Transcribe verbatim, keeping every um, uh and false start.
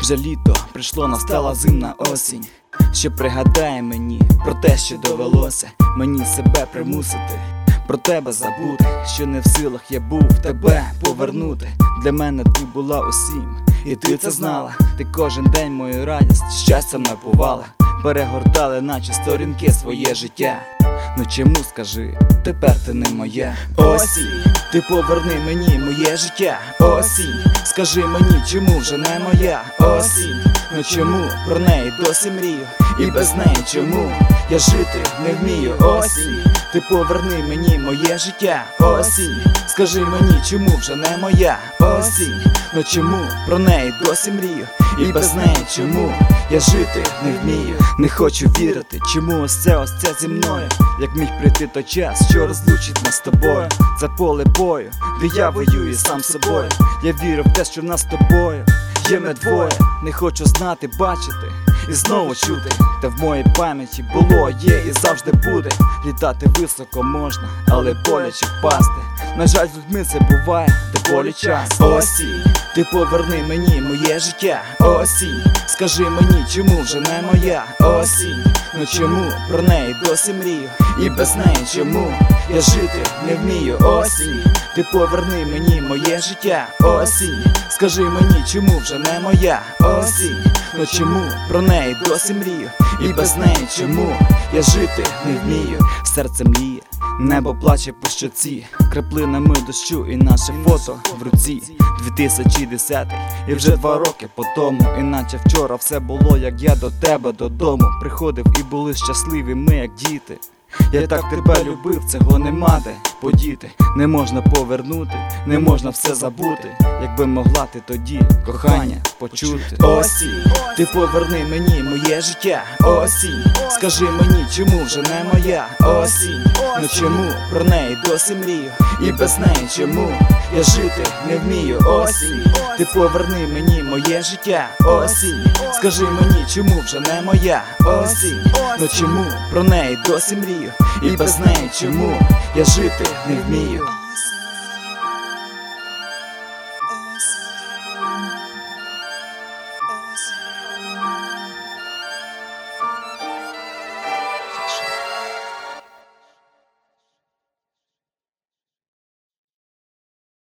Вже літо прийшло, настала зимна осінь, що пригадає мені про те, що довелося мені себе примусити, про тебе забути, що не в силах я був тебе повернути. Для мене ти була усім, і ти це знала. Ти кожен день мою радість щастям напувала, перегортали наче сторінки своє життя. Ну чому, скажи, тепер ти не моя? Осінь, ти поверни мені моє життя. Осінь, скажи мені, чому вже не моя? Осінь, ну чому про неї досі мрію? І без неї чому я жити не вмію? Осінь, ти поверни мені моє життя. Осінь, скажи мені, чому вже не моя? Осінь, ну чому про неї досі мрію? І без неї чому я жити не вмію? Не хочу вірити, чому ось це, ось це зі мною. Як міг прийти той час, що розлучить нас з тобою. Це поле бою, де я воюю сам собою. Я вірю в те, що в нас з тобою є ми двоє. Не хочу знати, бачити і знову чути. Та в моїй пам'яті було, є і завжди буде. Літати високо можна, але боляче впасти. На жаль, з людьми це буває, де болі час. Осінь, ти поверни мені моє життя. Осінь, скажи мені, чому вже не моя? Осінь, ну чому про неї досі мрію? І без неї чому я жити не вмію? Осінь, ти поверни мені моє життя. Осінь, скажи мені, чому вже не моя? Осінь, ну чому про неї досі мрію? І без неї чому я жити не вмію? Серце мліє, небо плаче по щоці, краплинами дощу і наше фото в руці. дві тисячі десятий, і вже два роки по тому. Іначе вчора все було, як я до тебе додому приходив, і були щасливі ми, як діти. Я так тебе любив, цього нема де подіти. Не можна повернути, не можна все забути. Якби могла ти тоді кохання почути. Осінь, ти поверни мені моє життя. Осінь, скажи мені, чому вже не моя? Осінь, ну чому про неї досі мрію? І без неї чому я жити не вмію? Осінь, ти поверни мені моє життя. Осінь, скажи мені, чому вже не моя? Осінь, ну чому про неї досі мрію? І без неї чому я жити не вмію?